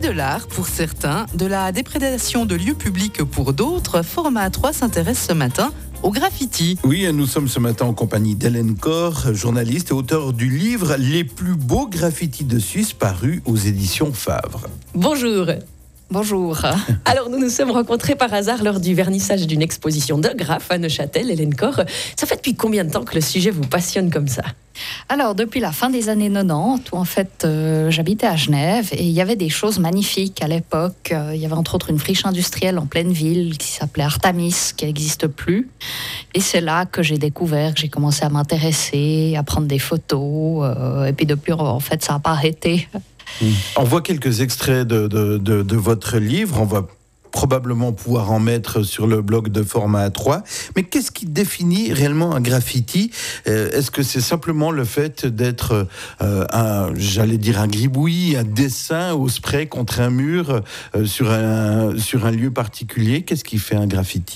de l'art pour certains, de la déprédation de lieux publics pour d'autres, Format 3 s'intéresse ce matin au graffiti. Oui, nous sommes ce matin en compagnie d'Hélène Corr, journaliste et auteure du livre « Les plus beaux graffitis de Suisse » paru aux éditions Favre. Bonjour. Bonjour. Alors, nous nous sommes rencontrés par hasard lors du vernissage d'une exposition de graphes à Neuchâtel, Hélène Corr. Ça fait depuis combien de temps que le sujet vous passionne comme ça ? Alors, depuis la fin des années 90, où en fait j'habitais à Genève et il y avait des choses magnifiques à l'époque. Il y avait entre autres une friche industrielle en pleine ville qui s'appelait Artamis, qui n'existe plus. Et c'est là que j'ai découvert, que j'ai commencé à m'intéresser, à prendre des photos. Et puis depuis, en fait, ça n'a pas arrêté. On voit quelques extraits de votre livre. On va probablement pouvoir en mettre sur le blog de Format 3. Mais qu'est-ce qui définit réellement un graffiti ? Est-ce que c'est simplement le fait d'être un gribouillis, un dessin au spray contre un mur sur un lieu particulier ? Qu'est-ce qui fait un graffiti ?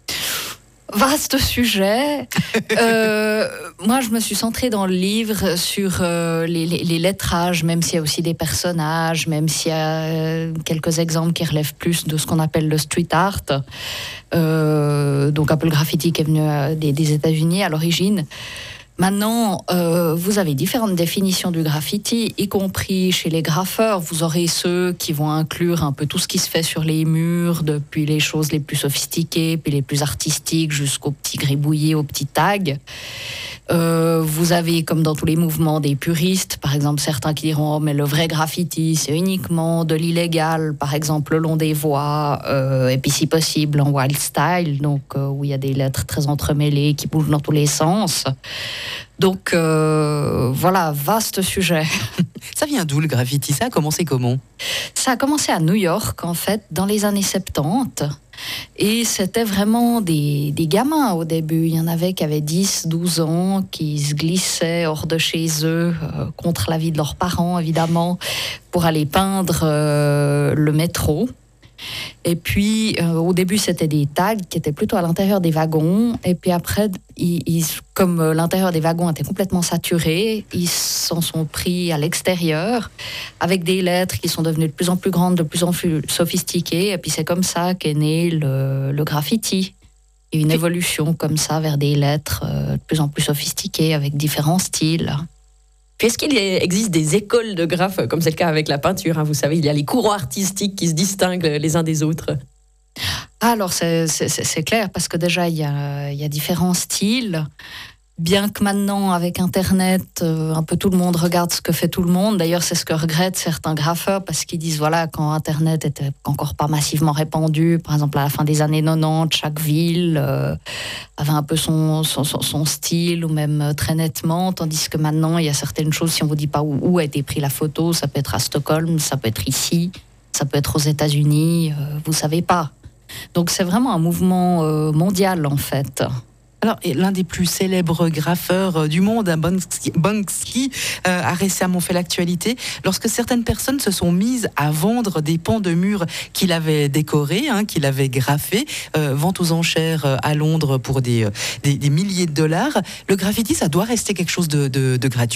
Vaste sujet. Moi, je me suis centrée dans le livre sur les lettrages, même s'il y a aussi des personnages, même s'il y a quelques exemples qui relèvent plus de ce qu'on appelle le street art. Donc un peu le graffiti qui est venu des États-Unis à l'origine. Maintenant, vous avez différentes définitions du graffiti, y compris chez les graffeurs. Vous aurez ceux qui vont inclure un peu tout ce qui se fait sur les murs, depuis les choses les plus sophistiquées, puis les plus artistiques, jusqu'aux petits gribouillis, aux petits tags. Vous avez, comme dans tous les mouvements, des puristes, par exemple certains qui diront mais le vrai graffiti c'est uniquement de l'illégal, par exemple le long des voies, et puis si possible en wild style, donc où il y a des lettres très entremêlées qui bougent dans tous les sens. Donc voilà, vaste sujet. Ça vient d'où le graffiti ? Ça a commencé comment ? Ça a commencé à New York en fait dans les années 70. Et c'était vraiment des gamins au début. Il y en avait qui avaient 10, 12 ans, qui se glissaient hors de chez eux, contre l'avis de leurs parents évidemment, pour aller peindre le métro. Et puis, au début, c'était des tags qui étaient plutôt à l'intérieur des wagons. Et puis après, comme l'intérieur des wagons était complètement saturé, ils s'en sont pris à l'extérieur avec des lettres qui sont devenues de plus en plus grandes, de plus en plus sophistiquées. Et puis c'est comme ça qu'est né le graffiti. Et une évolution comme ça vers des lettres de plus en plus sophistiquées avec différents styles. Puis est-ce qu'il existe des écoles de graphes, comme c'est le cas avec la peinture, hein, vous savez, il y a les courants artistiques qui se distinguent les uns des autres. Alors c'est clair, parce que déjà il y a différents styles. Bien que maintenant, avec Internet, un peu tout le monde regarde ce que fait tout le monde. D'ailleurs, c'est ce que regrettent certains graffeurs, parce qu'ils disent, voilà, quand Internet était encore pas massivement répandu, par exemple à la fin des années 90, chaque ville avait un peu son style, ou même très nettement, tandis que maintenant, il y a certaines choses, si on ne vous dit pas où a été prise la photo, ça peut être à Stockholm, ça peut être ici, ça peut être aux États-Unis, vous ne savez pas. Donc c'est vraiment un mouvement mondial, en fait. Alors, l'un des plus célèbres graffeurs du monde, Banksy, a récemment fait l'actualité lorsque certaines personnes se sont mises à vendre des pans de murs qu'il avait décorés, qu'il avait graffés, vente aux enchères à Londres pour des milliers de dollars. Le graffiti, ça doit rester quelque chose de gratuit ?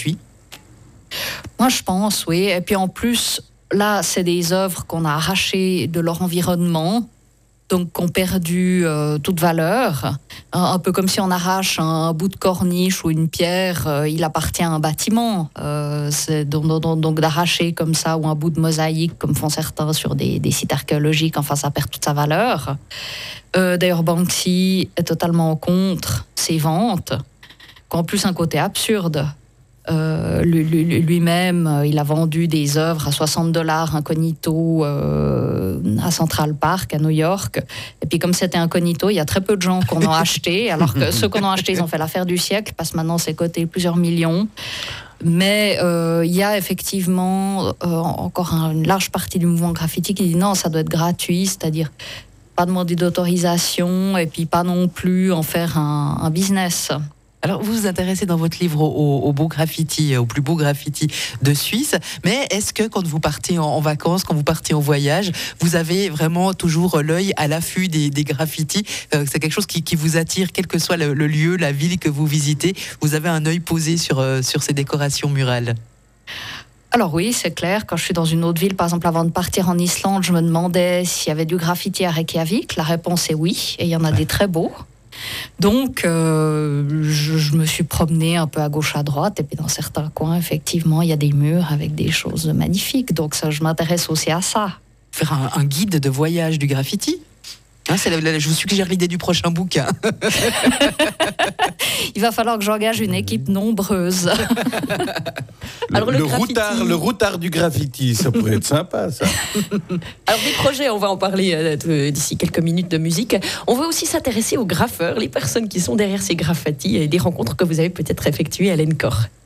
Moi, je pense, oui. Et puis en plus, là, c'est des œuvres qu'on a arrachées de leur environnement, donc qui ont perdu toute valeur. Un peu comme si on arrache un bout de corniche ou une pierre, il appartient à un bâtiment. C'est donc d'arracher comme ça, ou un bout de mosaïque, comme font certains sur des sites archéologiques, enfin ça perd toute sa valeur. D'ailleurs, Banksy est totalement contre ces ventes, qui ont en plus un côté absurde. Lui-même, il a vendu des œuvres à $60 incognito à Central Park, à New York. Et puis comme c'était incognito, il y a très peu de gens qui en ont acheté, alors que ceux qui en ont acheté, ils ont fait l'affaire du siècle, parce que maintenant c'est coté plusieurs millions. Mais il y a effectivement encore une large partie du mouvement graffiti qui dit non, ça doit être gratuit, c'est-à-dire pas demander d'autorisation et puis pas non plus en faire un business. Alors, vous vous intéressez dans votre livre au beau graffiti, au plus beau graffiti de Suisse. Mais est-ce que quand vous partez en vacances, quand vous partez en voyage, vous avez vraiment toujours l'œil à l'affût des graffitis ? C'est quelque chose qui vous attire, quel que soit le lieu, la ville que vous visitez. Vous avez un œil posé sur ces décorations murales ? Alors oui, c'est clair. Quand je suis dans une autre ville, par exemple, avant de partir en Islande, je me demandais s'il y avait du graffiti à Reykjavik. La réponse est oui, et il y en a des très beaux. Donc, je me suis promenée un peu à gauche, à droite, et puis dans certains coins, effectivement, il y a des murs avec des choses magnifiques. Donc ça, je m'intéresse aussi à ça. Faire un guide de voyage du graffiti. Hein, je vous suggère l'idée du prochain bouquin. Il va falloir que j'engage une équipe nombreuse. Alors, le routard du graffiti, ça pourrait être sympa, ça. Alors des projets, on va en parler d'ici quelques minutes de musique. On va aussi s'intéresser aux graffeurs, les personnes qui sont derrière ces graffitis et des rencontres que vous avez peut-être effectuées à l'ENCOR.